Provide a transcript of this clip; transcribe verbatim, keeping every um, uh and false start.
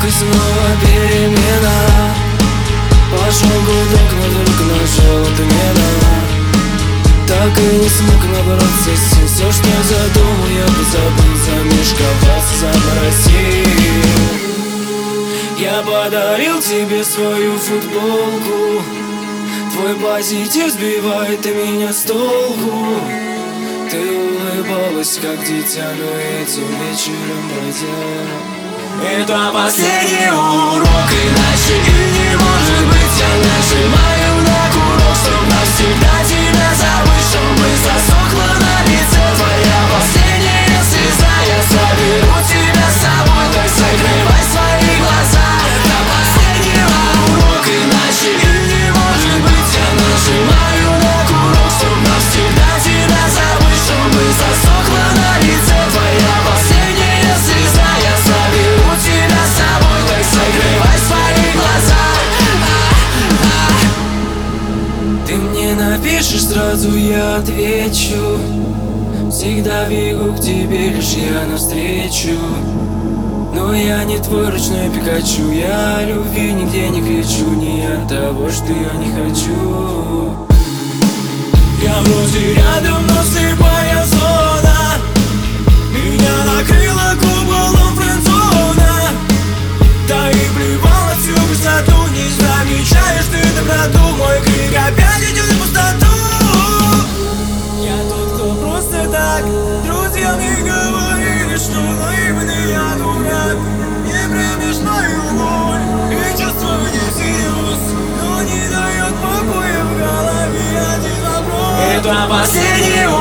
и снова перемена. Пошел гудок, но только нажал отмена. Так и не смог набраться сил. Все, что задумал, я позабыл, замешковался, заморосил. Я подарил тебе свою футболку. Твой позитив сбивает меня с толку. Ты улыбалась, как дитя, но этим вечером бродя. Это последний урок, иначе и не может быть. Я нажимаю на курок, чтоб навсегда тебя забыть, чтобы засохла на лице твоя последняя слеза. Я заберу тебя с собой, так закрывай свои глаза. Это последний урок, иначе и не может быть. Я нажимаю на курок, чтоб навсегда тебя забыть, чтобы засохла на лице твоя последняя слеза. Я заберу тебя с собой, так закрывай свои глаза. Ты мне напишешь, сразу я отвечу. Всегда бегу к тебе, лишь я навстречу. Но я не твой ручной Пикачу. Я о любви нигде не кричу, не от того, что я не хочу. Я вроде рядом, но слепая зона. Меня накрыла куполом френдзона. Да и плевал на всю высоту. Не замечаешь ты доброту. Мой крик опять идет в пустоту. Я тот, кто просто так. Друзья мне говорили, что наивный я дурак. Не примешь мою боль и чувствую всерьез, но не дает покоя в голове один вопрос. Это последний